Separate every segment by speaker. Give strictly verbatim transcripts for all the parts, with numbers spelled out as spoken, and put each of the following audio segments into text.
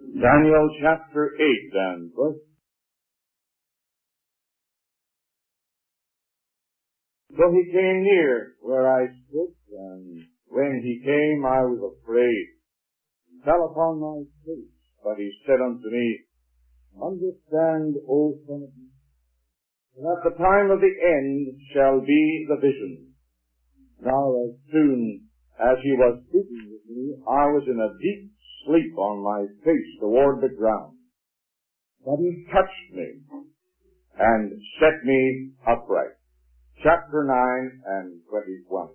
Speaker 1: Daniel chapter eight then. So he came near where I stood, and when he came I was afraid, and fell upon my face. But he said unto me, Understand, O son of man, that at the time of the end shall be the vision. Now as soon as he was speaking with me, I was in a deep sleep on my face toward the ground. But he touched me and set me upright. Chapter nine and twenty-one.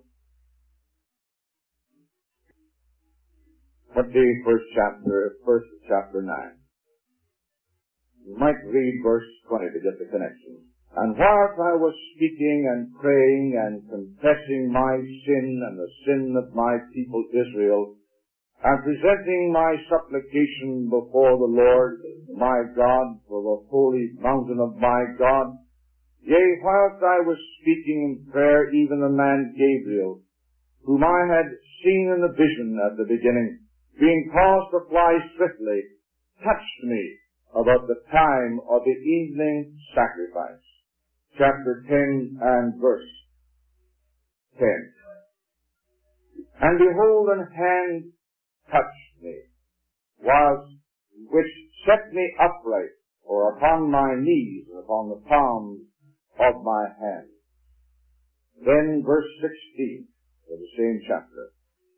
Speaker 1: twenty-first chapter, first chapter nine. You might read verse twenty to get the connection. And whilst I was speaking and praying and confessing my sin and the sin of my people Israel, and presenting my supplication before the Lord my God for the holy mountain of my God, yea, whilst I was speaking in prayer, even the man Gabriel, whom I had seen in the vision at the beginning, being caused to fly swiftly, touched me about the time of the evening sacrifice. Chapter ten and verse ten. And behold, an hand touched me, whilst which set me upright, or upon my knees, and upon the palms of my hand. Then verse sixteen of the same chapter.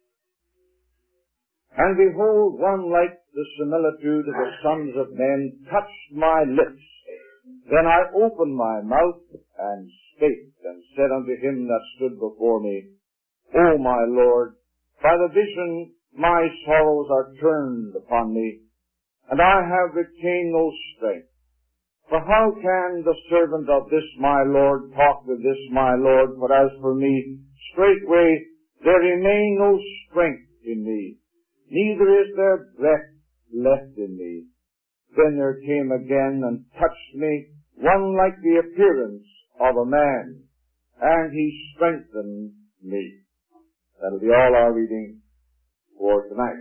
Speaker 1: And behold, one like the similitude of the sons of men touched my lips. Then I opened my mouth and spake, and said unto him that stood before me, O my Lord, by the vision my sorrows are turned upon me, and I have retained no strength. For how can the servant of this my Lord talk with this my Lord? For as for me, straightway there remain no strength in me, neither is there breath left in me. Then there came again and touched me one like the appearance of a man, and he strengthened me. That'll be all our reading for tonight.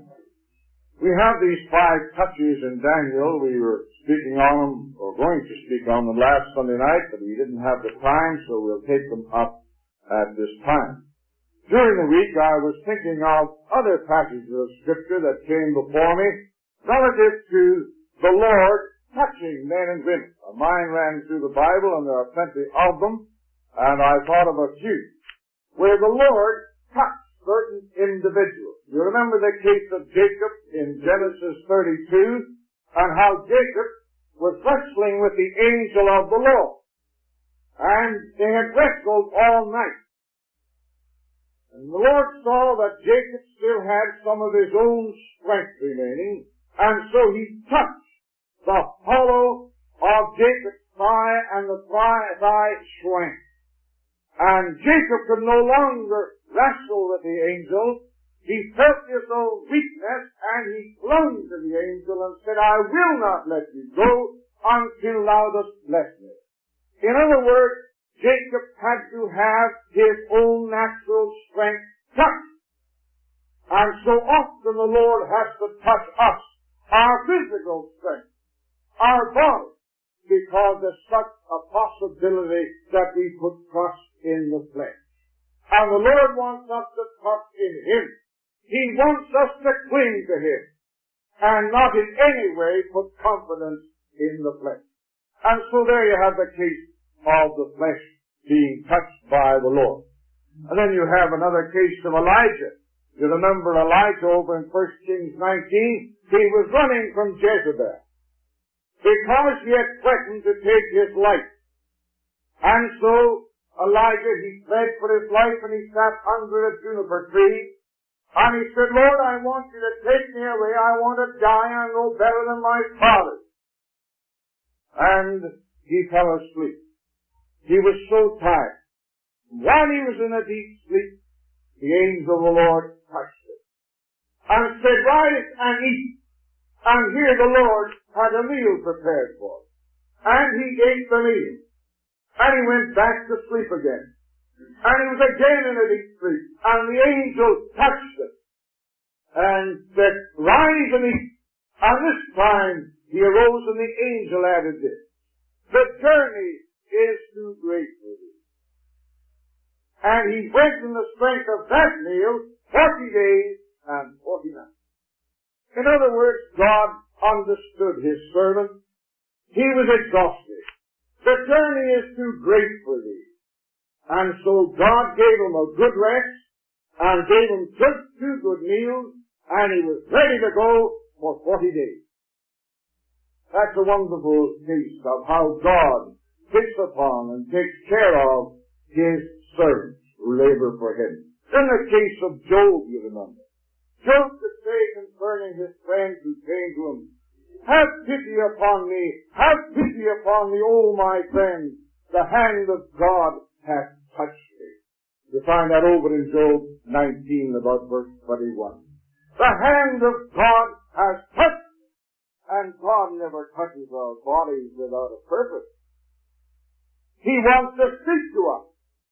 Speaker 1: We have these five touches in Daniel. We were speaking on them, or going to speak on them last Sunday night, but we didn't have the time, so we'll take them up at this time. During the week, I was thinking of other passages of Scripture that came before me relative to the Lord touching men and women. My mind ran through the Bible, and there are plenty of them, and I thought of a few, where the Lord touched certain individuals. You remember the case of Jacob in Genesis thirty-two, and how Jacob was wrestling with the angel of the Lord. And they had wrestled all night. And the Lord saw that Jacob still had some of his own strength remaining, and so he touched the hollow of Jacob's thigh, and the thigh shrank. And Jacob could no longer wrestle with the angel. He felt his own weakness, and he clung to the angel and said, I will not let you go until thou dost bless me. In other words, Jacob had to have his own natural strength touched. And so often the Lord has to touch us, our physical strength, our body, because there's such a possibility that we put trust in the flesh. And the Lord wants us to trust in Him. He wants us to cling to Him, and not in any way put confidence in the flesh. And so there you have the case of the flesh being touched by the Lord. And then you have another case of Elijah. You remember Elijah over in First Kings nineteen? He was running from Jezebel because he had threatened to take his life. And so Elijah, he fled for his life, and he sat under a juniper tree. And he said, Lord, I want you to take me away. I want to die. I'm no better than my father. And he fell asleep. He was so tired. While he was in a deep sleep, the angel of the Lord touched him and said, Rise and eat. And here the Lord had a meal prepared for him. And he ate the meal. And he went back to sleep again. And he was again in a deep sleep. And the angel touched him and said, Rise and eat. And this time he arose and the angel added this: the journey is too great for thee. And he went in the strength of that nail forty days and forty nights. In other words, God understood his servant. He was exhausted. The journey is too great for thee. And so God gave him a good rest and gave him good, two good meals, and he was ready to go for forty days. That's a wonderful case of how God takes upon and takes care of his servants who labor for him. In the case of Job, you remember, Job could say concerning his friends who came to him, have pity upon me, have pity upon me, O my friends, the hand of God hath touched me. You find that over in Job nineteen, about verse twenty-one. The hand of God has touched me, and God never touches our bodies without a purpose. He wants to speak to us.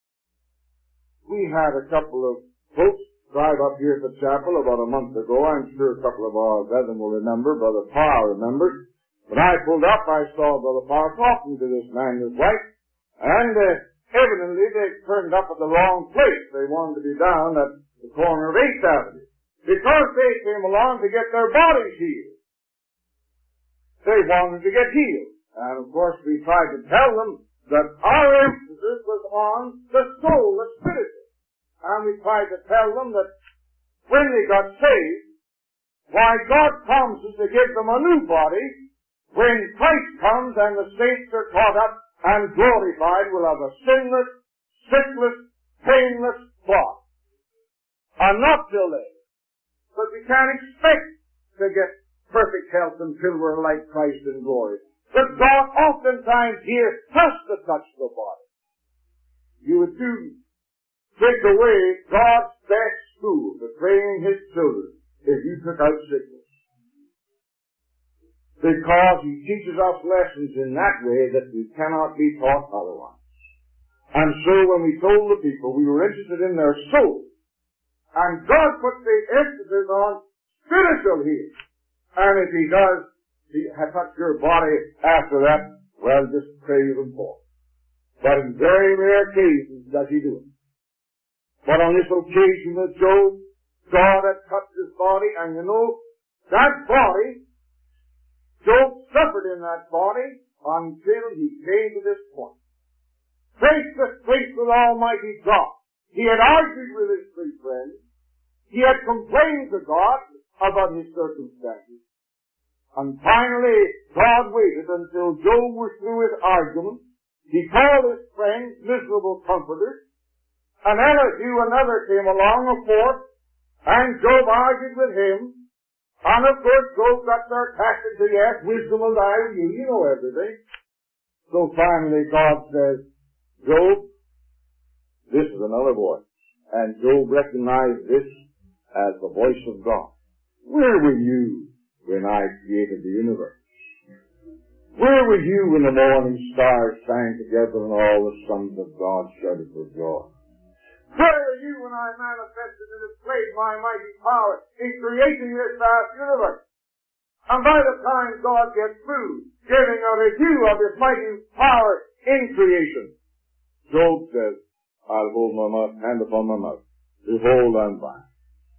Speaker 1: We had a couple of folks drive up here at the chapel about a month ago. I'm sure a couple of our brethren will remember. Brother Parr remembers. When I pulled up, I saw Brother Parr talking to this man and his wife, and uh, evidently they turned up at the wrong place. They wanted to be down at the corner of eighth Avenue because they came along to get their bodies healed. They wanted to get healed. And of course we tried to tell them that our emphasis was on the soul, the spirit. And we tried to tell them that when they got saved, why God promises to give them a new body. When Christ comes and the saints are caught up and glorified, will have a sinless, sickless, painless body. And not till then. But we can't expect to get perfect health until we're like Christ in glory. But God oftentimes here has to touch the body. You would do take away God's best school for training his children if you took out sickness. Because he teaches us lessons in that way that we cannot be taught otherwise. And so when we told the people we were interested in their soul, and God put the emphasis on spiritual healing, and if he does, he has touched your body after that, well, just praise him for it. But in very rare cases does he do it. But on this occasion with Job, God had touched his body, and you know, that body, Job suffered in that body until he came to this point. Face to face with Almighty God. He had argued with his three friends. He had complained to God about his circumstances. And finally, God waited until Job was through his argument. He called his friends miserable comforters. And Elihu, another, came along, a fourth, and Job argued with him. And of course, Job got sarcastic to yes, wisdom will die with you. You know everything. So finally, God says, Job, this is another voice. And Job recognized this as the voice of God. Where were you when I created the universe? Where were you when the morning stars sang together and all the sons of God shouted for joy? Where were you when I manifested and displayed my mighty power in creating this vast universe? And by the time God gets through giving a review of his mighty power in creation, Job says, I'll hold my mouth, hand upon my mouth. Behold, I'm blind.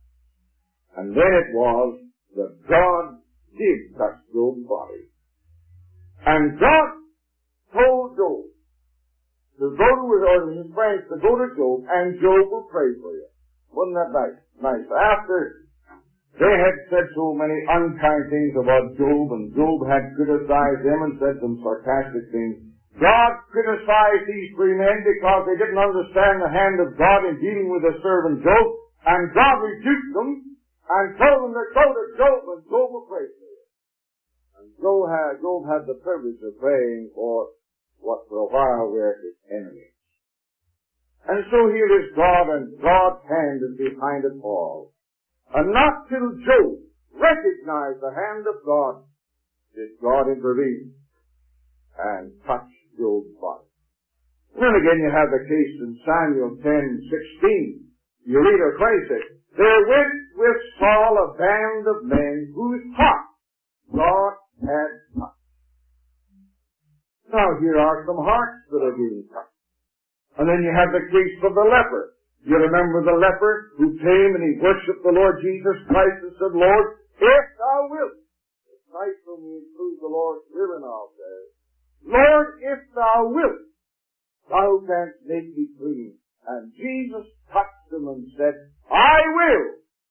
Speaker 1: And then it was that God did touch Job's body. And God told Job to go to his, or his friends to go to Job, and Job will pray for you. Wasn't that nice? Nice. After they had said so many unkind things about Job, and Job had criticized them and said some sarcastic things, God criticized these three men because they didn't understand the hand of God in dealing with his servant Job, and God rebuked them and told them to go to Job, and Job will pray for you. And Job had, Job had the privilege of praying for what for a while were his enemies. And so here is God, and God's hand is behind it all. And not till Job recognized the hand of God did God intervene and touch Job's body. Then again you have the case in Samuel ten sixteen. You read of Christ says, there went with Saul a band of men whose heart God had touched. Now here are some hearts that are being touched. And then you have the case of the leper. You remember the leper who came and he worshipped the Lord Jesus Christ and said, Lord, if thou wilt. It's nice when we include the Lord's will in our prayers. Lord, if thou wilt, thou canst make me clean. And Jesus touched him and said, I will.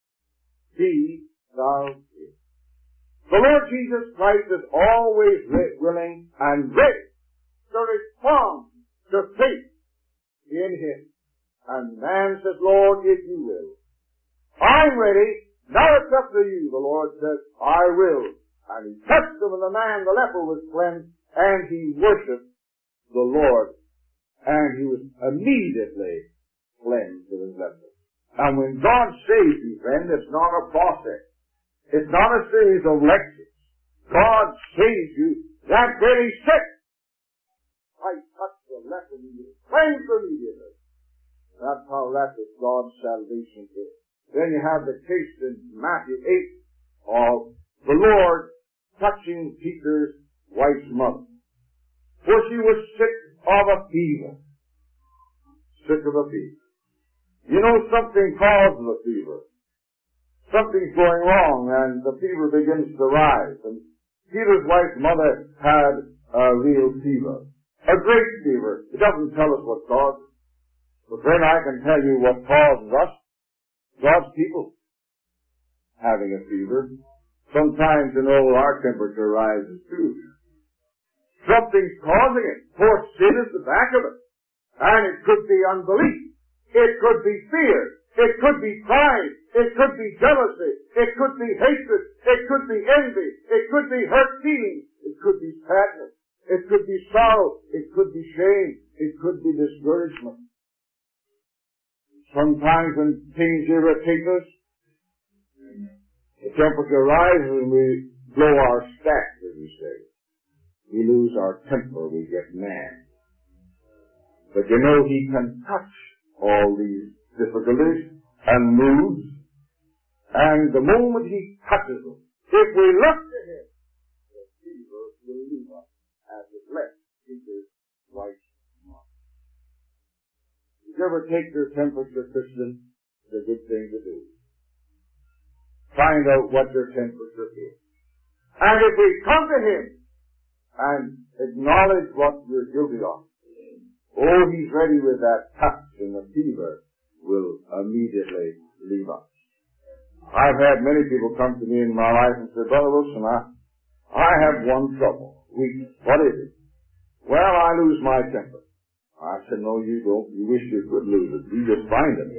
Speaker 1: Be thou healed. The Lord Jesus Christ is always willing and ready to respond to faith in him. And man says, Lord, if you will. I'm ready. Now it's up to you. The Lord says, I will. And he touched him, and the man, the leper, was cleansed, and he worshipped the Lord. And he was immediately cleansed of his leprosy. And when God saves you, friend, it's not a process. It's not a series of lectures. God saves you that very second. I touched the leper, and he was cleansed immediately. That's how rapid God's salvation is. Then you have the case in Matthew eight of the Lord touching Peter's wife's mother. For she was sick of a fever. Sick of a fever. You know, something causes a fever. Something's going wrong, and the fever begins to rise. And Peter's wife's mother had a real fever. A great fever. It doesn't tell us what caused it. But then I can tell you what causes us. God's people having a fever. Sometimes, you know, our temperature rises too. Something's causing it. For sin is the back of it. And it could be unbelief. It could be fear. It could be pride. It could be jealousy. It could be hatred. It could be envy. It could be hurt feelings. It could be sadness. It could be sorrow. It could be shame. It could be discouragement. Sometimes when things irritate us, the temperature rises and we blow our stack, as we say. We lose our temper, we get mad. But you know, he can touch all these difficulties and moods, and the moment he touches them, if we look to him, the fever will leave us as it left Peter's wife's mouth. If you ever take your temperature, Christian, it's a good thing to do. Find out what your temperature is. And if we come to him and acknowledge what we're guilty of, oh, he's ready with that touch, and the fever will immediately leave us. I've had many people come to me in my life and say, Brother Wilson, I, I have one trouble. Weakness. What is it? Well, I lose my temper. I said, no, you don't. You wish you could lose it. You just find it.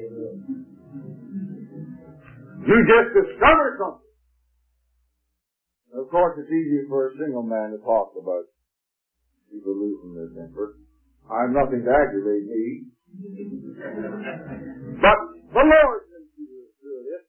Speaker 1: You just discover something. Of course, it's easy for a single man to talk about people losing their temper. I'm nothing to aggravate me. But the Lord can do this.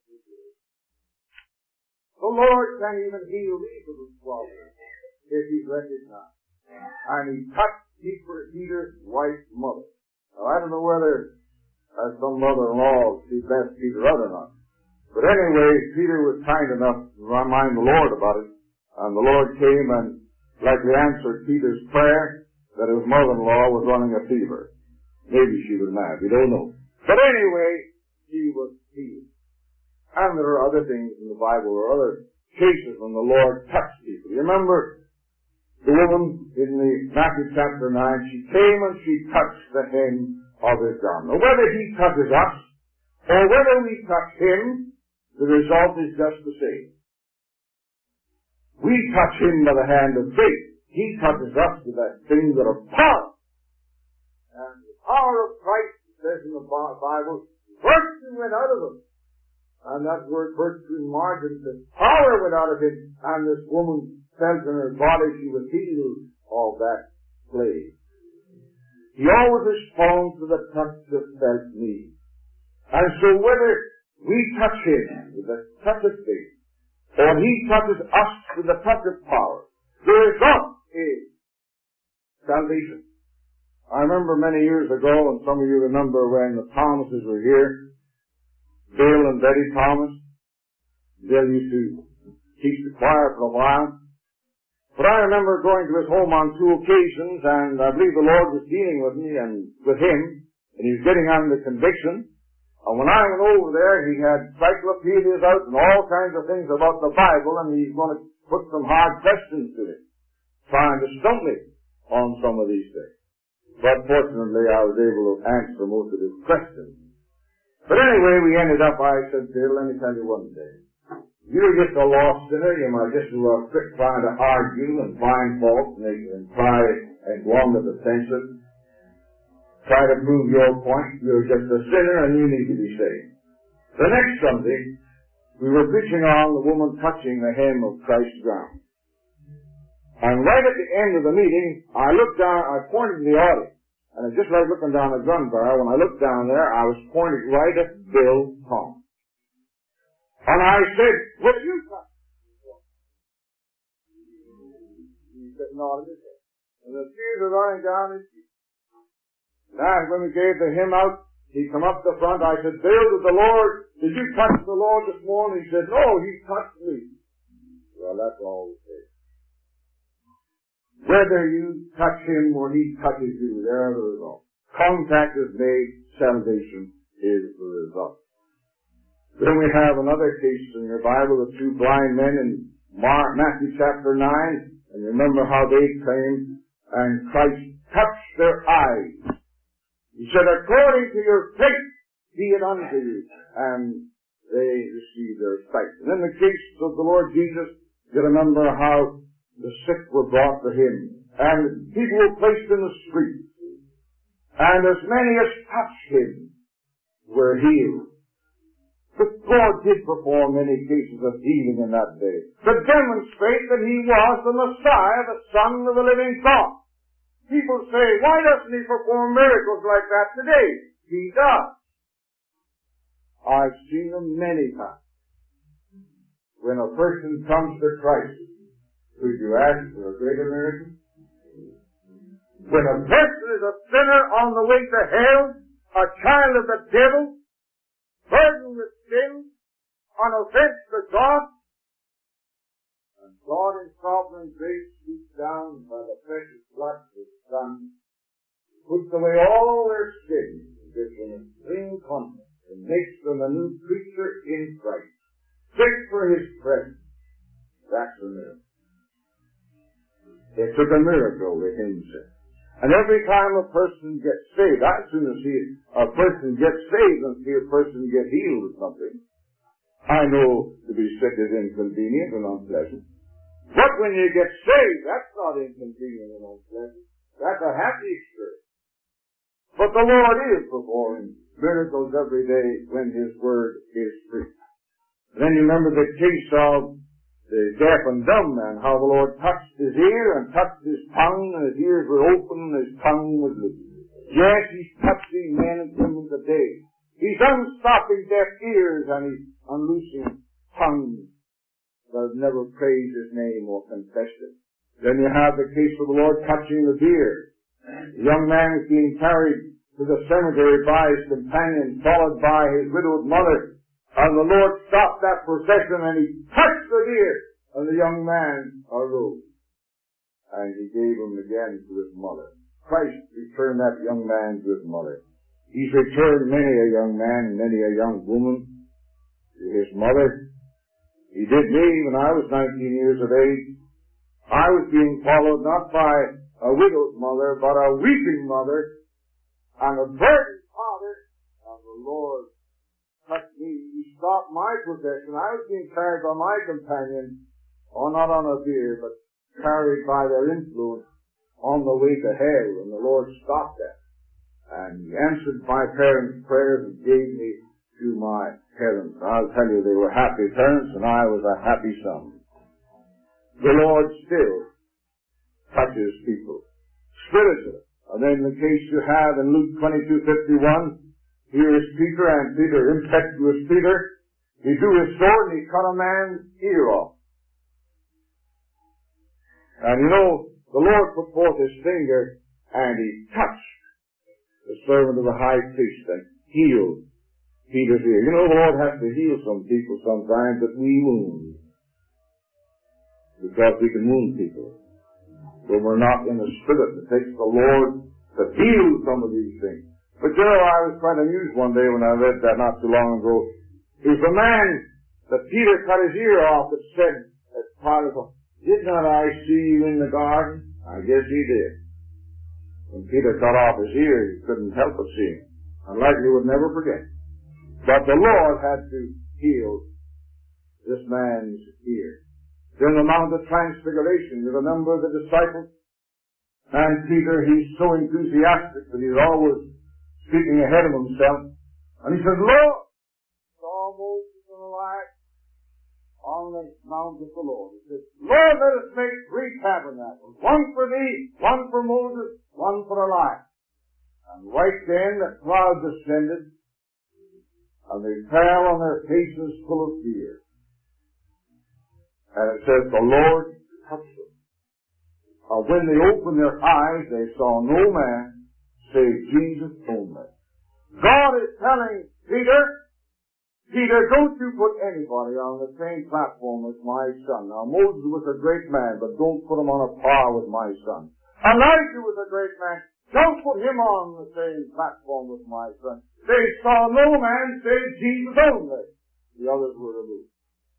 Speaker 1: The Lord can even heal evil problems if he's recognized. And he touched Peter's wife's mother. Now, I don't know whether uh, some mother-in-law she best Peter out or not. But anyway, Peter was kind enough to remind the Lord about it. And the Lord came and likely answered Peter's prayer that his mother-in-law was running a fever. Maybe she was mad. We don't know. But anyway, she was healed. And there are other things in the Bible, or other cases when the Lord touched people. You remember the woman in the Matthew chapter nine, she came and she touched the hem of his garment. Now, whether he touches us, or whether we touch him, the result is just the same. We touch him by the hand of faith. He touches us with that thing that are power. And the power of Christ, it says in the Bible, virtue went out of him. And that word virtue in margin says power went out of him. And this woman felt in her body she was healed of that plague. He always responds to the touch of felt need. And so whether we touch him with the touch of faith, or he touches us with the touch of power, the result is salvation. I remember many years ago, and some of you remember when the Thomases were here, Bill and Betty Thomas. Bill used to teach the choir for a while. But I remember going to his home on two occasions, and I believe the Lord was dealing with me and with him, and he was getting on the conviction. And when I went over there, he had encyclopedias out and all kinds of things about the Bible, and he's going to put some hard questions to me, trying to stump me on some of these things. But fortunately, I was able to answer most of his questions. But anyway, we ended up, I said, Bill, let me tell you one thing. You're just a lost sinner. You might just do a quick trying to argue and find fault and, and try and go on with attention. Try to prove your point. You're just a sinner and you need to be saved. The next Sunday, we were preaching on the woman touching the hem of Christ's gown. And right at the end of the meeting, I looked down, I pointed to the audience. And it's just like looking down a gun barrel. When I looked down there, I was pointing right at Bill Tom. And I said, will you touch me? He said, no, his head. And the tears were running down his cheeks. And when we gave the hymn out, he come up the front. I said, Bill, did the Lord, did you touch the Lord this morning? He said, no, he touched me. Well, that's all we say. Whether you touch him or he touches you, there are the result. Contact is made, salvation is the result. Then we have another case in your Bible of two blind men in Mark, Matthew chapter nine, and remember how they came and Christ touched their eyes. He said, according to your faith be it unto you, and they received their sight. And in the case of the Lord Jesus, you remember how the sick were brought to him, and people were placed in the street, and as many as touched him were healed. But God did perform many cases of healing in that day to demonstrate that he was the Messiah, the Son of the living God. People say, why doesn't he perform miracles like that today? He does. I've seen them many times. When a person comes to Christ, would you ask for a greater miracle? When a person is a sinner on the way to hell, a child of the devil, burdened with sin, on offense to God, and God in sovereign grace sweeps down by the precious blood of his Son, puts away all their sins, and gives them a clean conscience, and makes them a new creature in Christ, fit for his presence. That's a miracle. It took a miracle with him, sir. And every time a person gets saved, I soon as see a person get saved and see a person get healed of something, I know to be sick is inconvenient and unpleasant. But when you get saved, that's not inconvenient and unpleasant. That's a happy experience. But the Lord is performing miracles every day when his word is preached. Then you remember the case of the deaf and dumb man, how the Lord touched his ear and touched his tongue, and his ears were open and his tongue was loose. Yes, he's touching men and women today. He's unstopping deaf ears and he's unloosing tongues that have never praised his name or confessed it. Then you have the case of the Lord touching the beard. The young man is being carried to the cemetery by his companion, followed by his widowed mother. And the Lord stopped that procession and he touched the beard, and the young man arose. And he gave him again to his mother. Christ returned that young man to his mother. He's returned many a young man and many a young woman to his mother. He did me when I was nineteen years of age. I was being followed not by a widowed mother, but a weeping mother and a burdened father, and the Lord touched me. He stopped my procession. I was being carried by my companion, oh, not on a bier, but carried by their influence on the way to hell, and the Lord stopped that. And he answered my parents' prayers and gave me to my parents. I'll tell you, they were happy parents, and I was a happy son. The Lord still touches people spiritually. And then the case you have in Luke twenty-two fifty-one, here is Peter, and Peter, impetuous Peter, he drew his sword and he cut a man's ear off. And you know, the Lord put forth his finger and he touched the servant of the high priest and healed Peter's ear. You know, the Lord has to heal some people sometimes that we wound, because we can wound people. when we're not in the Spirit. It takes the Lord to heal some of these things. But you know, I was quite amused one day when I read that not too long ago. It was a man that Peter cut his ear off that said, as part of, did not I see you in the garden? I guess he did. When Peter cut off his ear, he couldn't help but see him. And likely would never forget. But the Lord had to heal this man's ear. During the Mount of Transfiguration, you remember the disciples? And Peter, he's so enthusiastic that he's always speaking ahead of himself. And he says, Lord, saw Moses and Elijah on the Mount of the Lord. He says, Lord, let us make three tabernacles. One for thee, one for Moses, one for Elijah. And right then the cloud descended, and they fell on their faces full of fear. And it says the Lord touched them. And when they opened their eyes, they saw no man save Jesus only. God is telling Peter, Peter, don't you put anybody on the same platform as my son. Now, Moses was a great man, but don't put him on a par with my son. Elijah was a great man. Don't put him on the same platform with my son. They saw no man save Jesus only. The others were removed.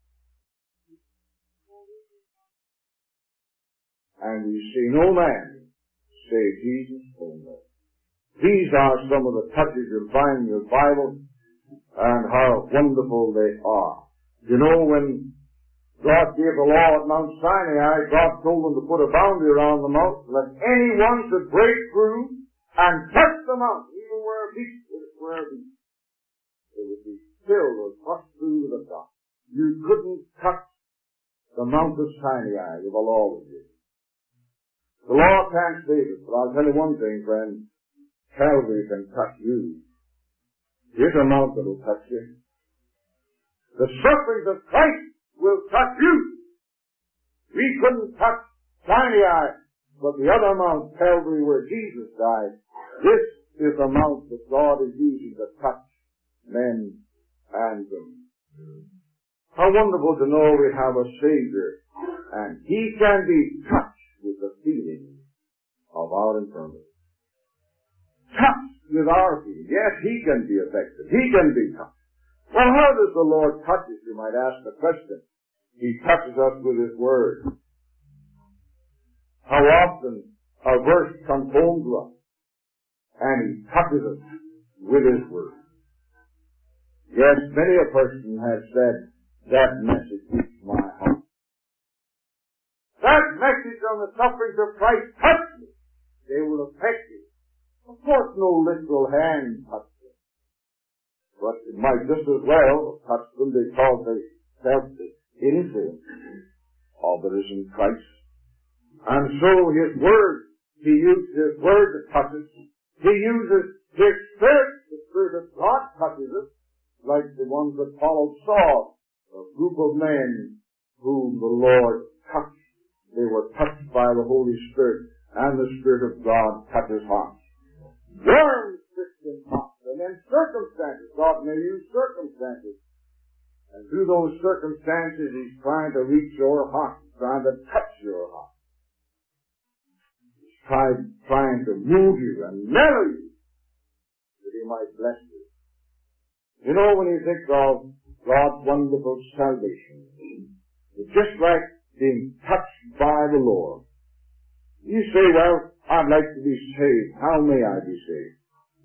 Speaker 1: And we see no man save Jesus only. These are some of the touches you'll find in your Bible, and how wonderful they are. You know, when God gave the law at Mount Sinai, God told them to put a boundary around the mountain, that anyone should break through and touch the mountain, even where a beast would where a beast. It would be filled or crushed through with the dust. You couldn't touch the Mount of Sinai with the law was given. The law can't save us, but I'll tell you one thing, friend. Calvary can touch you. Here's a mount that will touch you. The sufferings of Christ will touch you. We couldn't touch Sinai, but the other mount, Calvary, where Jesus died, this is a mount that God is using to touch men and women. How wonderful to know we have a Savior, and He can be touched with the feeling of our infirmity. Touched with our feeling. Yes, He can be affected. He can be touched. Well, how does the Lord touch us? You might ask the question. He touches us with His Word. How often a verse comes home to us, and He touches us with His Word. Yes, many a person has said, that message reached my heart. That message on the sufferings of Christ touched me. They will affect you. Of course, no literal hand touched them. But it might just as well touch them because they felt the influence of the risen Christ. And so His Word, He used His Word to touch us. He uses His Spirit, the Spirit of God touches us, like the ones that followed Saul, a group of men whom the Lord touched. They were touched by the Holy Spirit, and the Spirit of God touches hearts. Worms Christian hearts, and then circumstances. God may use circumstances. And through those circumstances, He's trying to reach your heart, He's trying to touch your heart. He's trying, trying to move you and mellow you, that He might bless you. You know, when you think of God's wonderful salvation, it's just like being touched by the Lord. You say, well, I'd like to be saved. How may I be saved?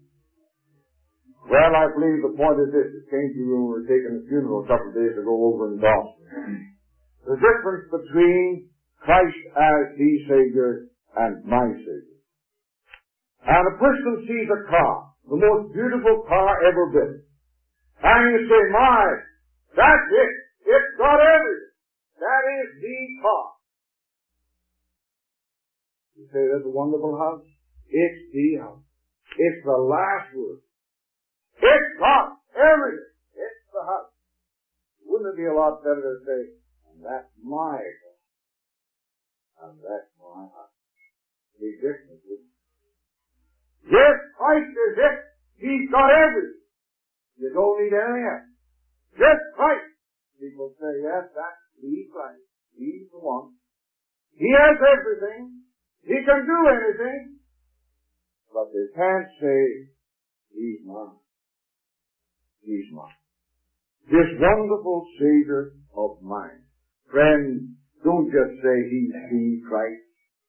Speaker 1: Well, I believe the point is this. It came to you when we were taking a funeral a couple of days ago over in Boston. The difference between Christ as the Savior and my Savior. And a person sees a car, the most beautiful car ever built. And you say, my, that's it. It's got everything. That is the car. You say, that's a wonderful house. It's the house. It's the last word. It's got everything. It's the house. Wouldn't it be a lot better to say, and that's my house. And that's my house. Big difference, isn't it? Yes, Christ is it. He's got everything. You don't need anything else. Yes, Christ. People say, yes, that's the Christ. He's the one. He has everything. He He can do anything, but they can't say, He's mine. He's mine. This wonderful Savior of mine. Friend, don't just say He's the Christ.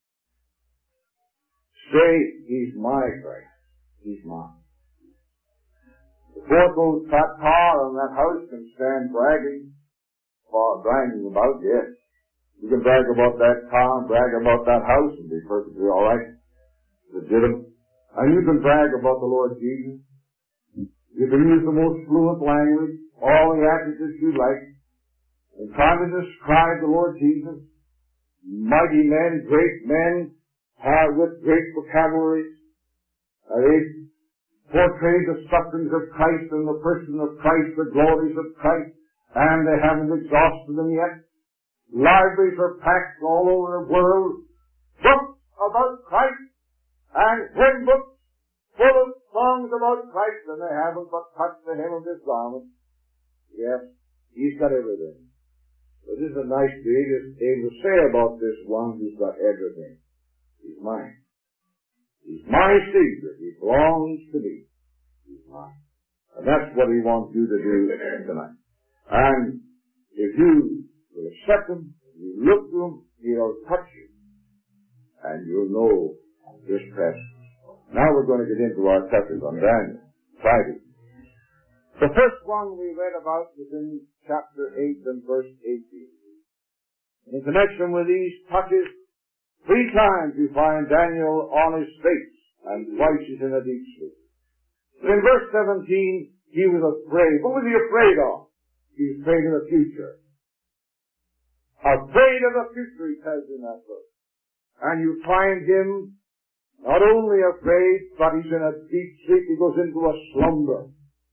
Speaker 1: Say, He's my Christ. He's mine. The fourth old fat car in that house can stand bragging, or bragging about, yes. You can brag about that car and brag about that house and be perfectly alright. Legitimate. And you can brag about the Lord Jesus. You can use the most fluent language, all the adjectives you like, and try to describe the Lord Jesus. Mighty men, great men, have with great vocabularies. Uh, they portray the sufferings of Christ and the person of Christ, the glories of Christ, and they haven't exhausted them yet. Libraries are packed all over the world, books about Christ, and hymn books full of songs about Christ, and they haven't but touched the hem of His garment. Yes, He's got everything. But this is a nice thing to able to say about this one who's got everything. He's mine. He's my Savior. He belongs to me. He's mine. And that's what He wants you to do tonight. And if you will accept Him, you look to Him, He'll touch you. And you'll know His presence. Now we're going to get into our touches on Daniel. Friday. The first one we read about was in chapter eight and verse eighteen. In connection with these touches, three times we find Daniel on his face, and twice he's in a deep sleep. In verse seventeen, he was afraid. What was he afraid of? He was afraid of the future. Afraid of the future, he says in that verse. And you find him not only afraid, but he's in a deep sleep. He goes into a slumber.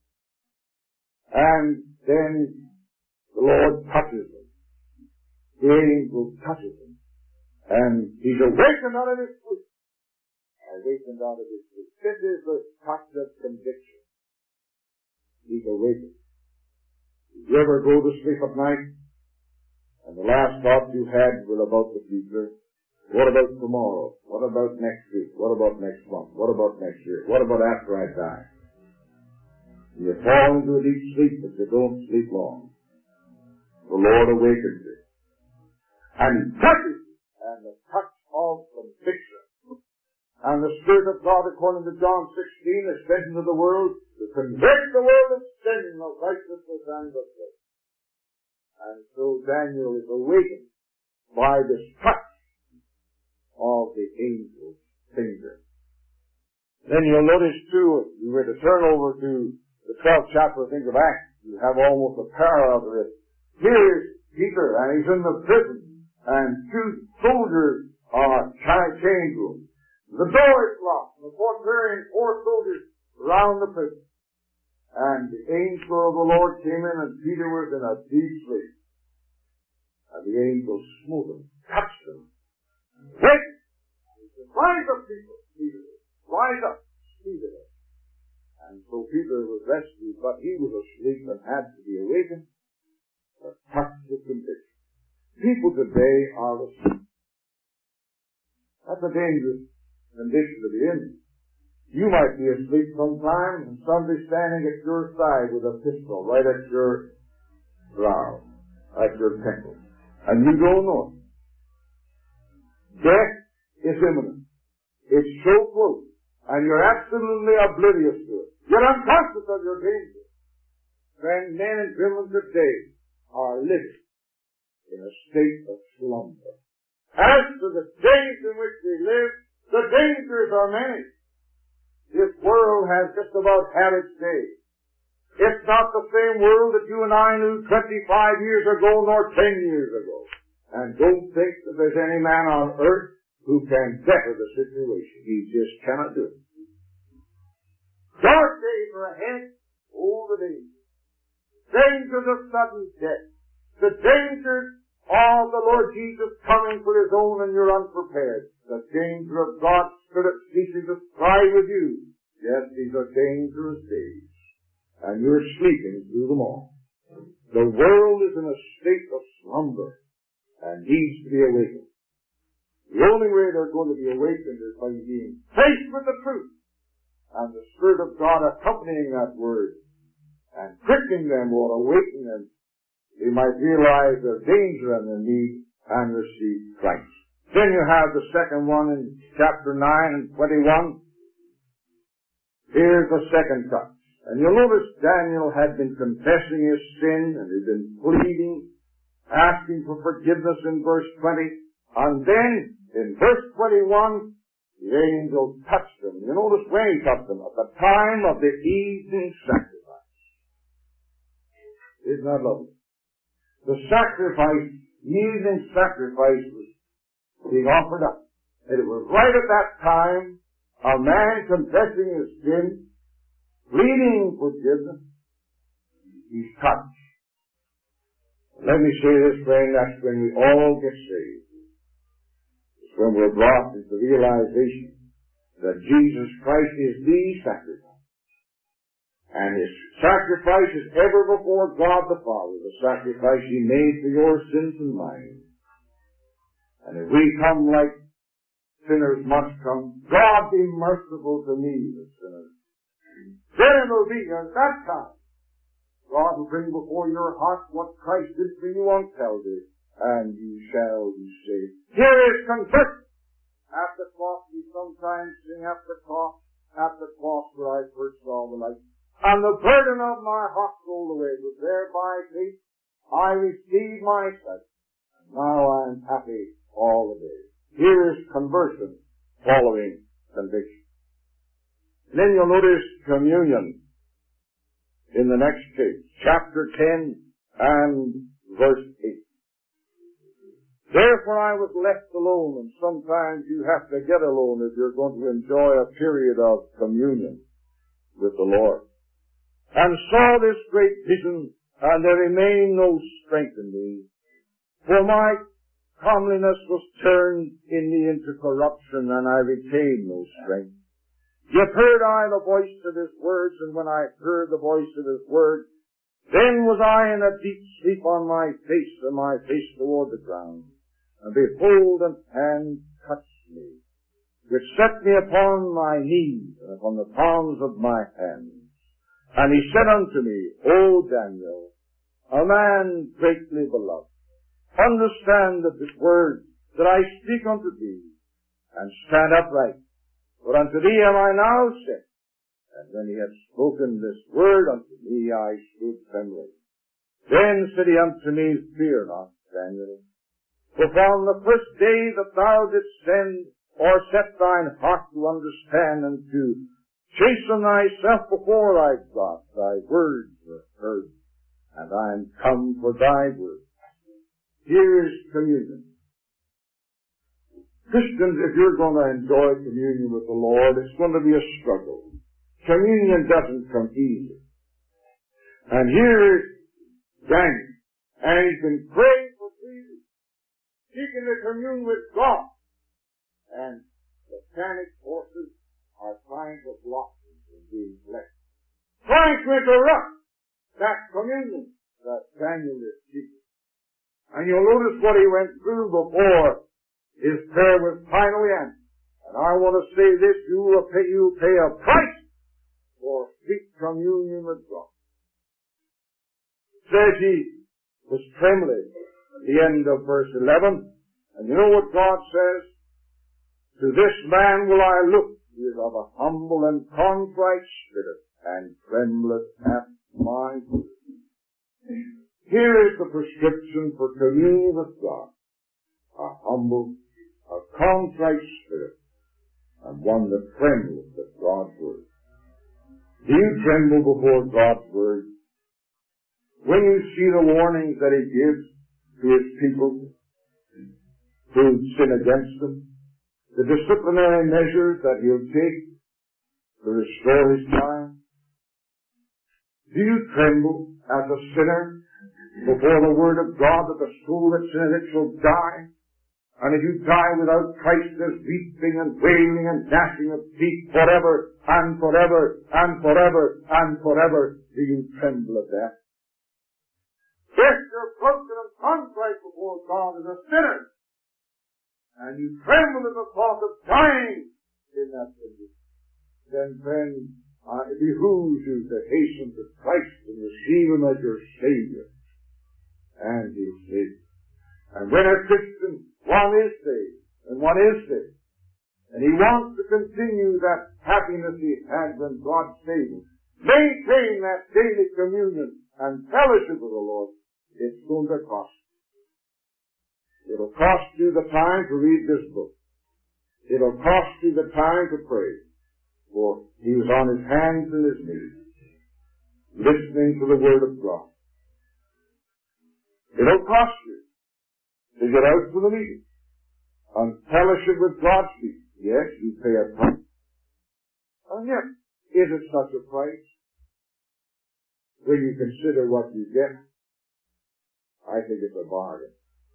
Speaker 1: And then the Lord touches him. The angel touches him. And he's awakened out of his sleep. Awakened out of his sleep. This is the touch of conviction. He's awakened. Did you ever go to sleep at night, and the last thought you had was about the future? What about tomorrow? What about next week? What about next month? What about next year? What about after I die? You fall into a deep sleep, but you don't sleep long. The Lord awakens you. And He touches you, and the touch of conviction. And the Spirit of God, according to John sixteen, is sent into the world to convict the world of sin, of righteousness, and of faith. And so Daniel is awakened by this touch of the angel's finger. Then you'll notice too, if you were to turn over to the twelfth chapter of Acts of Acts, you have almost a parallel to this. Here's Peter, and he's in the prison, and two soldiers are chained to him. The door is locked, and the carrying four soldiers around the prison. And the angel of the Lord came in, and Peter was in a deep sleep. And the angel smote him, touched him. Wake! Rise up, people! Peter, rise up! Peter. And so Peter was rescued, but he was asleep and had to be awakened. A touch of conviction. People today are asleep. That's a dangerous condition to be in. You might be asleep sometime, and somebody standing at your side with a pistol right at your brow, at your temple, and you don't know it. Death is imminent. It's so close, and you're absolutely oblivious to it. You're unconscious of your danger. Friend, men and women today are living in a state of slumber. As to the days in which we live, the dangers are many. This world has just about had its day. It's not the same world that you and I knew twenty-five years ago nor ten years ago. And don't think that there's any man on earth who can better the situation. He just cannot do it. Dark days are ahead. Oh, the dangers. Dangers of sudden death. The dangers of the Lord Jesus coming for His own and you're unprepared. The danger of God's Spirit ceasing to strive with you. Yes, these are dangerous days. And you're sleeping through them all. The world is in a state of slumber and needs to be awakened. The only way they're going to be awakened is by being faced with the truth and the Spirit of God accompanying that word and quickening them or awakening them. They might realize their danger and their need and receive Christ. Then you have the second one in chapter nine and twenty-one. Here's the second touch. And you'll notice Daniel had been confessing his sin and he'd been pleading, asking for forgiveness in verse twenty. And then in verse twenty-one, the angel touched him. You notice when he touched him? At the time of the evening sacrifice. Isn't that lovely? The sacrifice, the evening sacrifice was being offered up. And it was right at that time, a man confessing his sin, pleading forgiveness, he's touched. Let me say this, friend, that's when we all get saved. It's when we're brought into the realization that Jesus Christ is the sacrifice. And His sacrifice is ever before God the Father, the sacrifice He made for your sins and mine. And if we come like sinners must come, God be merciful to me, the sinner. Then it will be at that time, God will bring before your heart what Christ did for you on Calvary, and you shall be saved. Here is conversion. At the cross, we sometimes sing at the cross, at the cross where I first saw the light. And the burden of my heart rolled away. Was there by faith I received my sight. And now I am happy all the day. Here is conversion following conviction. And then you'll notice communion in the next page, chapter ten and verse eight. Therefore I was left alone, and sometimes you have to get alone if you're going to enjoy a period of communion with the Lord. And saw this great vision, and there remained no strength in me. For my comeliness was turned in me into corruption, and I retained no strength. Yet heard I the voice of His words, and when I heard the voice of His words, then was I in a deep sleep on my face, and my face toward the ground. And behold, an hand touched me, which set me upon my knees, and upon the palms of my hands. And He said unto me, O Daniel, a man greatly beloved, understand that this word that I speak unto thee, and stand upright. For unto thee am I now sent. And when he had spoken this word unto me, I stood trembling. Then said he unto me, Fear not, Daniel. For from the first day that thou didst send, or set thine heart to understand and to chasten thyself before thy God, thy words were heard, and I am come for thy word. Here is communion. Christians, if you're going to enjoy communion with the Lord, it's going to be a struggle. Communion doesn't come easy. And here is Daniel, and he's been praying for three weeks, seeking to commune with God. And the satanic forces are trying to block him from being blessed, trying to interrupt that communion that Daniel is seeking. And you'll notice what he went through before his prayer was finally answered. And I want to say this, you will pay, you will pay a price for sweet communion with God. It says he was trembling at the end of verse eleven. And you know what God says? To this man will I look, he is of a humble and contrite spirit, and trembleth at my word. Here is the prescription for communion with God. A humble, a contrite spirit, and one that trembles at God's word. Do you tremble before God's word? When you see the warnings that He gives to His people who sin against Him, the disciplinary measures that He'll take to restore His child, do you tremble as a sinner before the word of God that the soul that's in it shall die? And if you die without Christ, there's weeping and wailing and gnashing of teeth forever and forever and forever and forever. Do you tremble at that? If you're broken and contrite before God as a sinner, and you tremble at the thought of dying in that condition, then, friend, uh, it behooves you to hasten to Christ and receive Him as your Savior and His Savior. And when a Christian, one is saved, and one is saved, and he wants to continue that happiness he had when God saved him, maintain that daily communion and fellowship with the Lord, it's going to cost you. It'll cost you the time to read this book. It'll cost you the time to pray. For he was on his hands and his knees, listening to the Word of God. It'll cost you to get out to the meeting and fellowship with God's people. Yes, you pay a price. And yet, is it such a price? When you consider what you get, I think it's a bargain.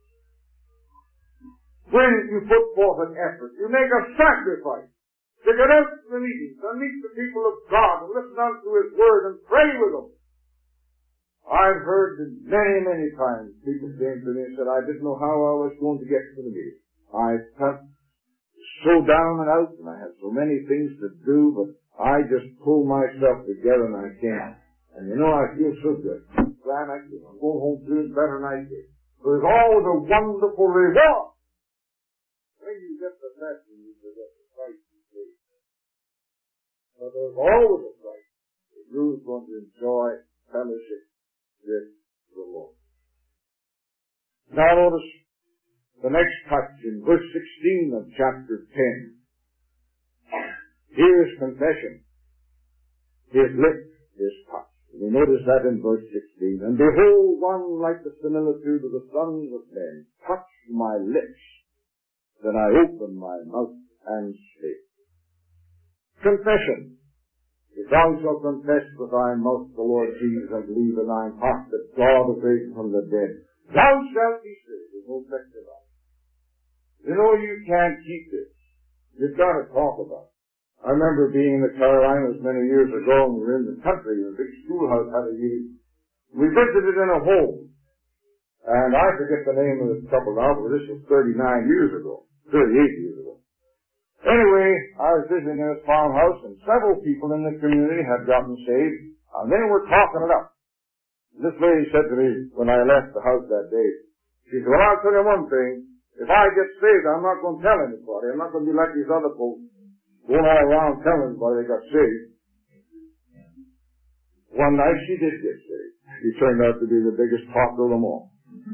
Speaker 1: When you put forth an effort, you make a sacrifice to get out to the meetings and meet the people of God and listen out to His Word and pray with them. I've heard many, many times people came to me and said, I didn't know how I was going to get to the meeting. I felt so down and out, and I had so many things to do, but I just pulled myself together and I came. And you know, I feel so good. I'm glad I came. I'm going home feeling better than I did. There's always a wonderful reward when you get the blessing, you get the price you pay. But there's always a price if you're going to enjoy fellowship with the Lord. Now notice the next touch in verse sixteen of chapter ten. Here is confession. His lips is touched. We notice that in verse sixteen. And behold, one like the similitude of the sons of men touched my lips. Then I opened my mouth and spake. Confession. If thou shalt confess with thy mouth the Lord Jesus and believe in thine heart that God is raised from the dead, thou shalt be saved. There's no question about it. You know, you can't keep this. You've got to talk about it. I remember being in the Carolinas many years ago, and we were in the country, and a big schoolhouse had a meeting. We visited in a home. And I forget the name of this couple now, but this was thirty-nine years ago, thirty-eight years ago. Anyway, I was visiting in this farmhouse, and several people in the community had gotten saved, and they were talking it up. This lady said to me when I left the house that day, she said, well, I'll tell you one thing. If I get saved, I'm not going to tell anybody. I'm not going to be like these other folks going all around telling everybody they got saved. One night she did get saved. She turned out to be the biggest talker of them all.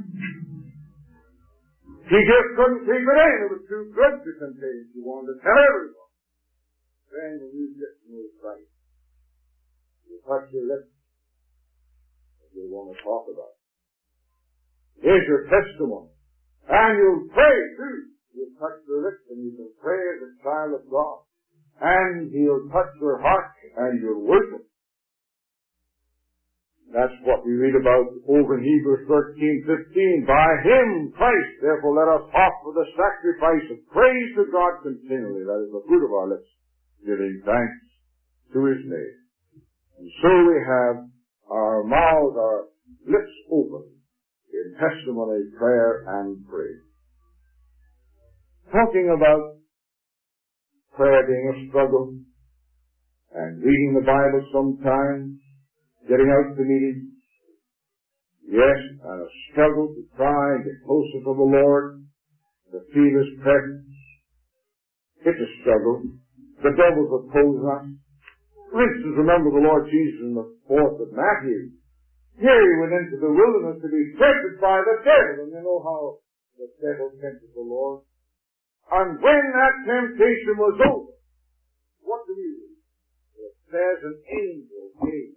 Speaker 1: She just couldn't keep it in. It was too good to contain. She wanted to tell everyone. Then when you get to know Christ, you touch your lips and you want to talk about it. Here's your testimony. And you'll pray too. You'll touch your lips and you can pray as a child of God. And He'll touch your heart and you'll worship. That's what we read about over in Hebrews thirteen fifteen. By Him, Christ, therefore let us offer the sacrifice of praise to God continually. That is the fruit of our lips, giving thanks to His name. And so we have our mouths, our lips open in testimony, prayer, and praise. Talking about prayer being a struggle, and reading the Bible sometimes, getting out to meetings, yes, and a struggle to try and get closer to the Lord, to feel His presence. It's a struggle. The devil's opposing us. For instance, remember the Lord Jesus in the fourth of Matthew. Here He went into the wilderness to be tempted by the devil. And you know how the devil tempted the Lord. And when that temptation was over, what do we read? It says an angel came.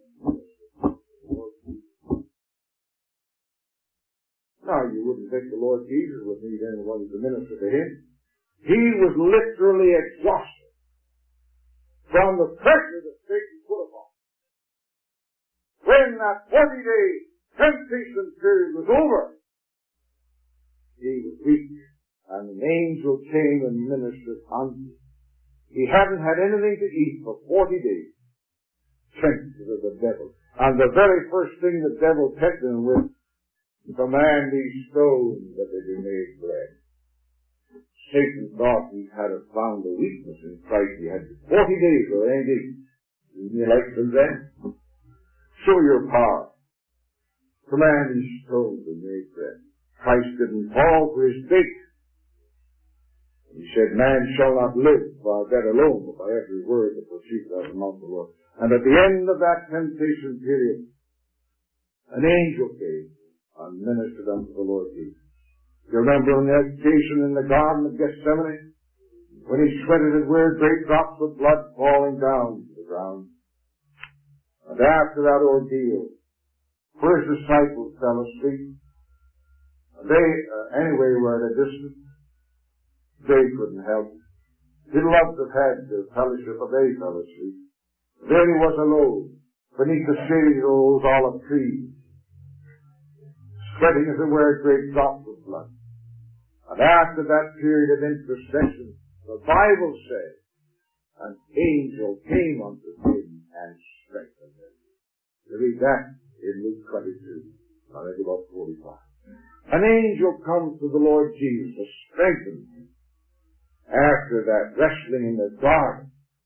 Speaker 1: Now, you wouldn't think the Lord Jesus would need anyone to minister to Him. He was literally exhausted from the pressure that Satan put upon him. When that forty-day temptation period was over, he was weak, and an angel came and ministered unto him. He hadn't had anything to eat for forty days, tempted of the devil. And the very first thing the devil tempted him with, command these stones that they be made bread. Satan thought he had found a weakness in Christ. He had forty days or any day. You like them then? Show your power. Command these stones and make bread. Christ didn't fall for his bait. He said, man shall not live by bread alone, but by every word that proceeds out of the mouth of the Lord. And at the end of that temptation period, an angel came and ministered unto the Lord Jesus. You remember on the occasion in the Garden of Gethsemane, when he sweated his weird great drops of blood falling down to the ground. And after that ordeal, where his disciples fell asleep, and they, uh, anyway, were at a distance, they couldn't help it. He'd loved to have had the fellowship, but they fell asleep. There he was alone, beneath the shade of those olive trees, sweating as it were great drops of blood. And after that period of intercession, the Bible says, an angel came unto him and strengthened him. You read that in Luke twenty-two, I think about forty-five. An angel comes to the Lord Jesus to strengthen him after that wrestling in the garden,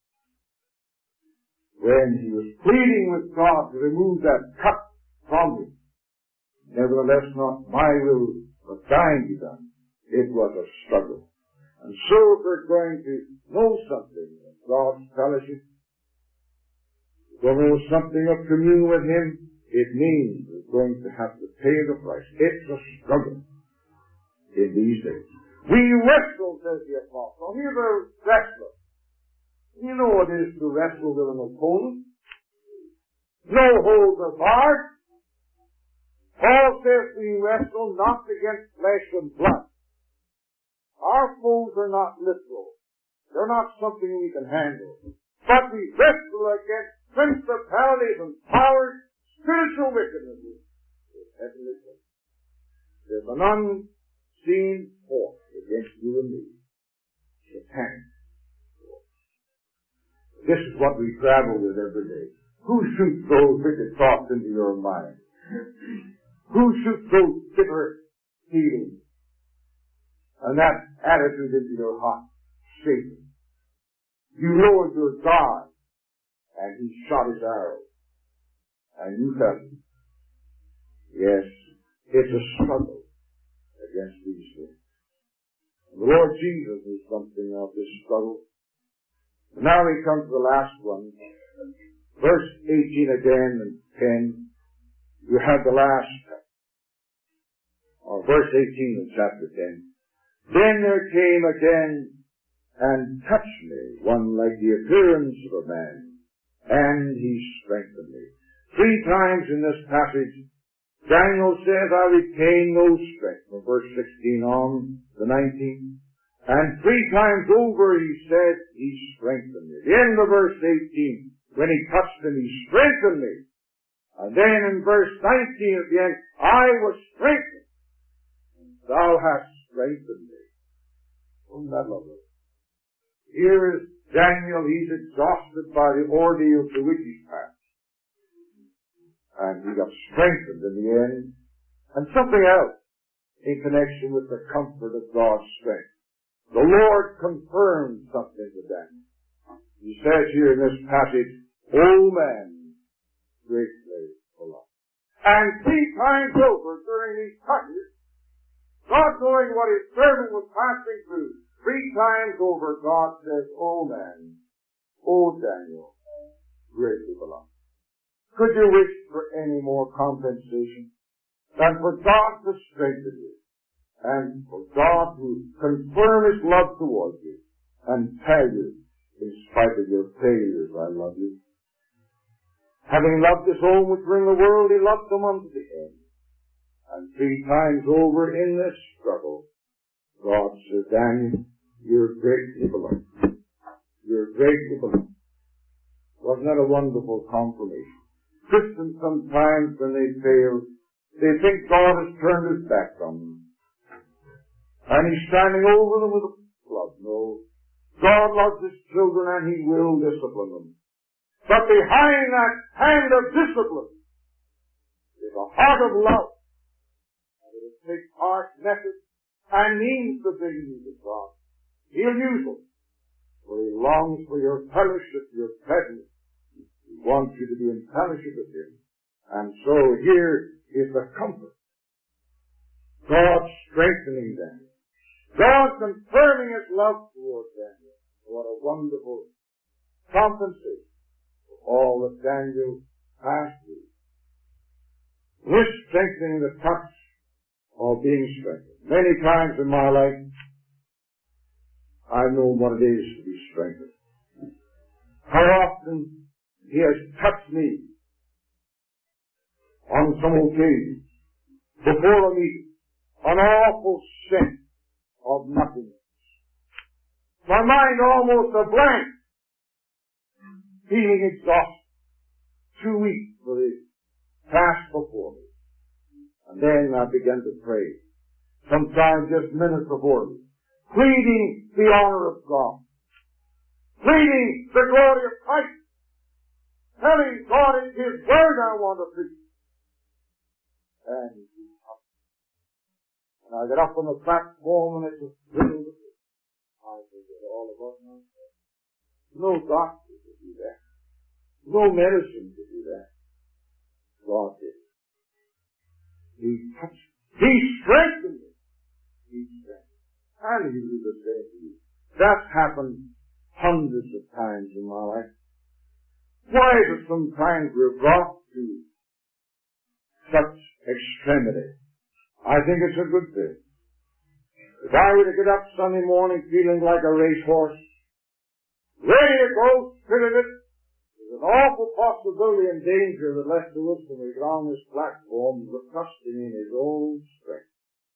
Speaker 1: when he was pleading with God to remove that cup from him. Nevertheless, not my will, but thine be done. It was a struggle. And so if we're going to know something of God's fellowship, we're going to know something of communion with him, it means we're going to have to pay the price. It's a struggle in these days. We wrestle, says the apostle. Here's a wrestler. You know what it is to wrestle with an opponent. No holds are barred. Paul says we wrestle not against flesh and blood. Our foes are not literal. They're not something we can handle. But we wrestle against principalities and powers, spiritual wickedness. There's an unseen force against you and me. Satanic force. This is what we travel with every day. Who shoots those wicked thoughts into your mind? Who shoots those bitter feelings and that attitude into your heart? Satan. You lowered your guard and he shot his arrow and you felt it. Yes, it's a struggle against these things. The Lord Jesus is something of this struggle. Now we come to the last one. Verse eighteen again and ten. You have the last, or verse eighteen of chapter ten. Then there came again and touched me one like the appearance of a man, and he strengthened me. Three times in this passage, Daniel says, I retain no strength, from verse sixteen on to nineteen. And three times over he said, he strengthened me. The end of verse eighteen, when he touched him, he strengthened me. And then in verse nineteen at the end, I was strengthened. Thou hast strengthened me. Isn't that lovely? Here is Daniel, he's exhausted by the ordeal through which he's passed. And he got strengthened in the end. And something else in connection with the comfort of God's strength. The Lord confirmed something to Daniel. He says here in this passage, O man, greatly beloved. And three times over during these touches, God knowing what his servant was passing through, three times over God says, O man, O Daniel, greatly beloved. Could you wish for any more compensation than for God to strengthen you and for God to confirm his love towards you and tell you, in spite of your failures, I love you? Having loved his own which were in the world, he loved them unto the end. And three times over in this struggle, God says, Daniel, you're greatly beloved. You're greatly beloved. Wasn't that a wonderful confirmation? Christians sometimes, when they fail, they think God has turned his back on them. And he's standing over them with a flood. No. God loves his children and he will discipline them. But behind that hand of discipline is a heart of love. And it takes harsh methods and means to bring you to God. He'll use them. For He longs for your fellowship, your presence. He wants you to be in fellowship with Him. And so here is the comfort. God strengthening them. God confirming His love towards them. What a wonderful compensation for all that Daniel passed through. This strengthening the touch of being strengthened. Many times in my life, I've known what it is to be strengthened. How often He has touched me on some occasion, before a meeting, an awful sense of nothingness. My mind almost a blank, feeling exhausted, too weak for the task before me. And then I began to pray, sometimes just minutes before me, pleading the honor of God, pleading the glory of Christ, telling God it's His word I want to preach. And He comes. And I get up on the platform and it's a thrill with it. I forget all about myself. No doctor could do that. No medicine could do that. God did. He touched me. He strengthened me. He strengthened me. And He will do the same to you. That's happened hundreds of times in my life. Why is it sometimes we're brought to such extremity? I think it's a good thing. If I were to get up Sunday morning feeling like a racehorse, ready to go, spirited, there's an awful possibility and danger that Lester Wilson will get on this platform trusting in his own strength.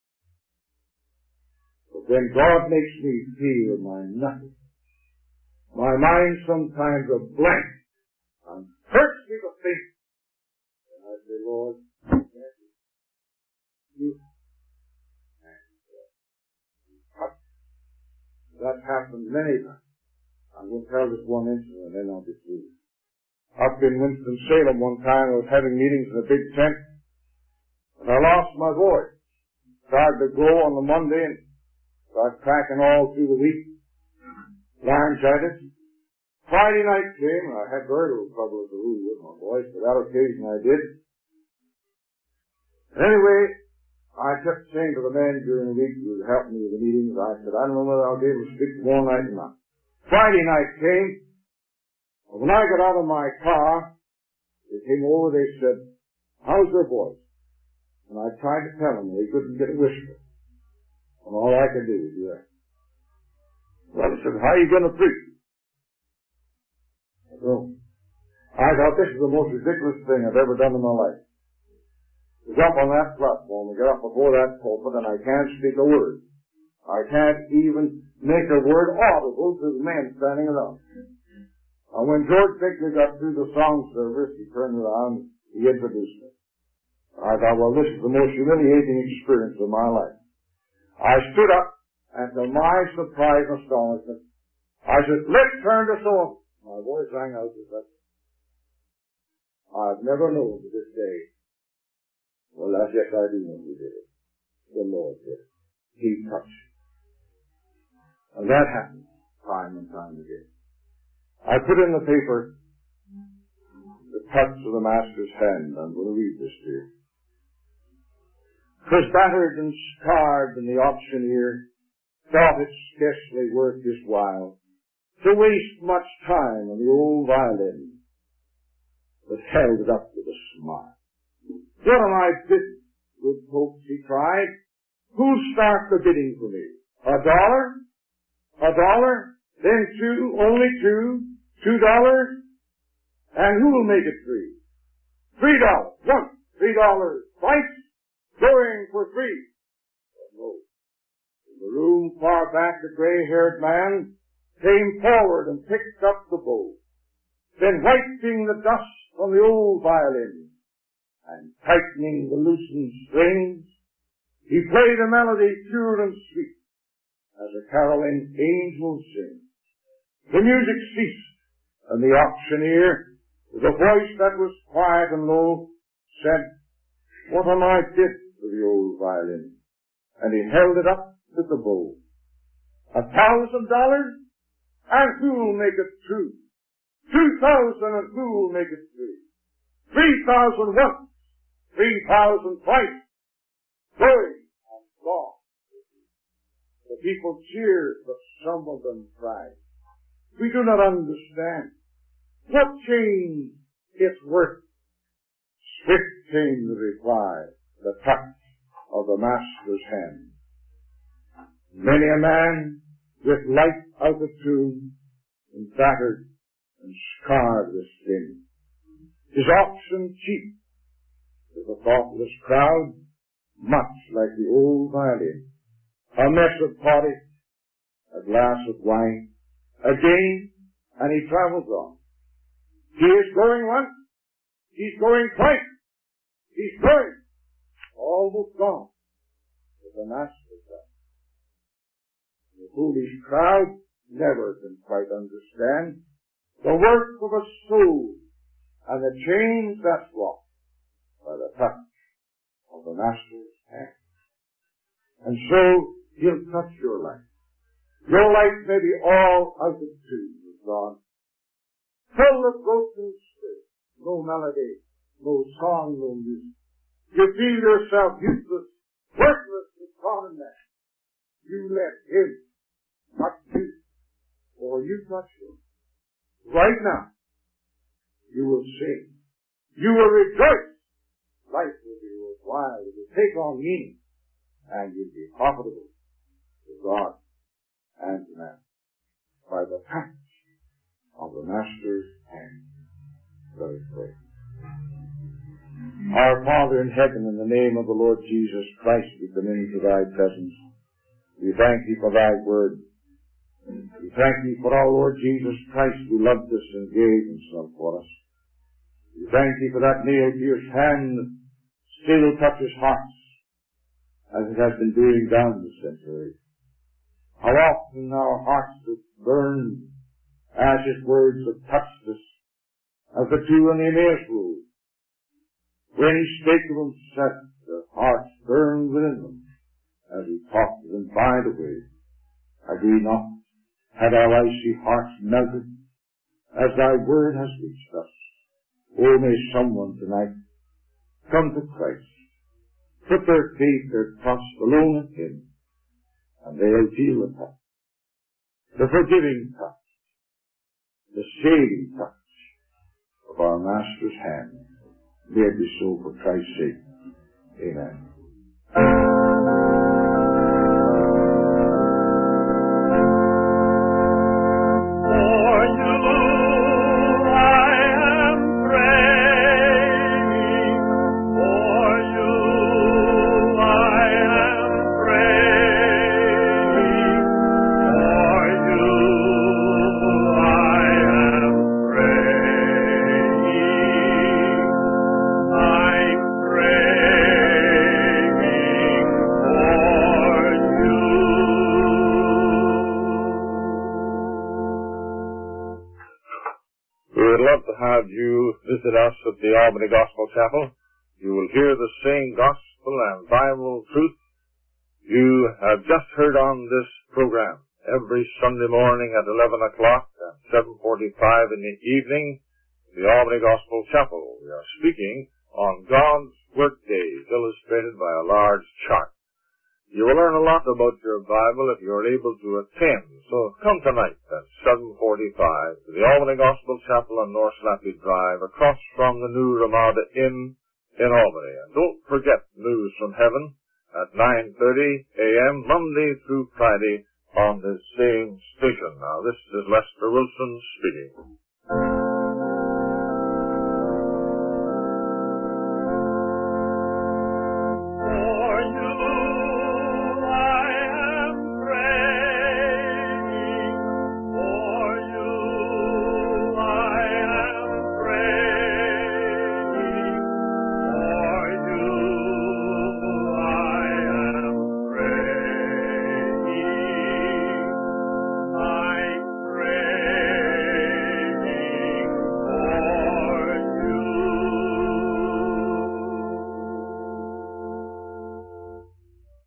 Speaker 1: But then God makes me feel my nothing. My mind sometimes a blank and hurts me to think. And I say, Lord, you. That happened many times. I'm going to tell this one incident and then I'll be through. Up in Winston-Salem one time I was having meetings in a big tent and I lost my voice. Started to go on the Monday and started cracking all through the week. Laryngitis. Friday night came and I had very little trouble with the rule with my voice, but that occasion I did. Anyway, I kept saying to the men during the week who would help me with the meetings, I said, I don't know whether I'll be able to speak tomorrow night or not. Friday night came, and when I got out of my car, they came over, they said, how's your voice? And I tried to tell them they couldn't get a whisper. And all I could do was do that. Well, they said, how are you going to preach? I don't. I thought this is the most ridiculous thing I've ever done in my life. To jump on that platform and get up before that pulpit and I can't speak a word. I can't even make a word audible to the men standing around. And when George Bickley got through the song service, he turned around, he introduced me. I thought, well, this is the most humiliating experience of my life. I stood up, and to my surprise and astonishment, I said, let's turn to song. My voice rang out as that. I've never known to this day. Well, that's yes, I do know who did it. The Lord did it. He touched. And that happens time and time again. I put in the paper the touch of the Master's hand. I'm going to read this to you. 'Twas battered and scarred, and the auctioneer thought it scarcely worth his while to waste much time on the old violin, but held it up with a smile. What am I bidding, good folks, he cried. Who'll start the bidding for me? A dollar? A dollar? Then two? Only two? Two dollars? And who'll make it three? Three dollars. Once. Three dollars. Twice. Going for three. But no. In the room far back, the gray-haired man came forward and picked up the bow. Then wiping the dust from the old violin and tightening the loosened strings, he played a melody pure and sweet as a caroling angel sings. The music ceased, and the auctioneer, with a voice that was quiet and low, said, what am I bid for the old violin? And he held it up with the bow. A thousand dollars, and who'll make it two? Two thousand, and who'll make it three? Three thousand once, three thousand twice. Going and gone. The people cheered, but some of them cried. We do not understand. What changed its worth? Swift came the reply, the touch of the Master's hand. Many a man with life out of tune, and battered and scarred with sin. His oxen cheap, with a thoughtless crowd, much like the old violin. A mess of pottage, a glass of wine, a game, and he travels on. He is going once, he's going twice, he's going, almost gone, with the Master's hand. The foolish crowd never can quite understand the work of a soul and the change that's wrought by the touch of the Master's hand. And so, he'll touch your life. Your life may be all out of tune with God. Full of broken spirit, no melody, no song, no music. You feel yourself useless, worthless, and common man. You let him, not you, or you touch him. Right now, you will sing. You will rejoice. Life will be worthwhile. It will take on meaning. And you'll be profitable to God and to man by the touch of the Master's hand. Let us pray. Our Father in heaven, in the name of the Lord Jesus Christ, we come into thy presence. We thank thee for thy word. We thank thee for our Lord Jesus Christ, who loved us and gave himself for us. We thank thee for that nail-pierced hand that still touches hearts, as it has been doing down the centuries. How often our hearts have burned as his words have touched us, as the two on the Emmaus Road. When he spake of himself, their hearts burned within them, as he talked to them by the way. Had we not had our icy hearts melted, as thy word has reached us? Oh, may someone tonight come to Christ, put their faith, their trust alone in him, and they'll feel the touch, the forgiving touch, the saving touch of our Master's hand. May it be so for Christ's sake. Amen.
Speaker 2: Visit us at the Albany Gospel Chapel. You will hear the same gospel and Bible truth you have just heard on this program every Sunday morning at eleven o'clock and seven forty-five in the evening in the Albany Gospel Chapel. We are speaking on God's workdays, illustrated by a large chart. You will learn a lot about your Bible if you are able to attend. So come tonight at seven forty-five to the Albany Gospel Chapel on North Slappy Drive, across from the new Ramada Inn in Albany. And don't forget News from Heaven at nine thirty a.m. Monday through Friday on this same station. Now, this is Lester Wilson speaking.